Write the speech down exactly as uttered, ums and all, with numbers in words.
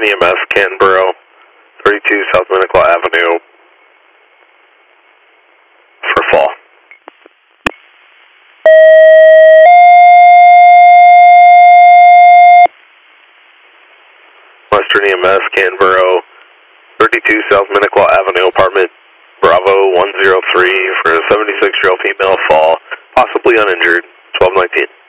Western E M S, Canberra, thirty-two South Minnequaw Avenue for fall. Western E M S, Canberra, thirty-two South Minnequaw Avenue, apartment Bravo one zero three for a seventy-six-year-old female fall, possibly uninjured, twelve nineteen.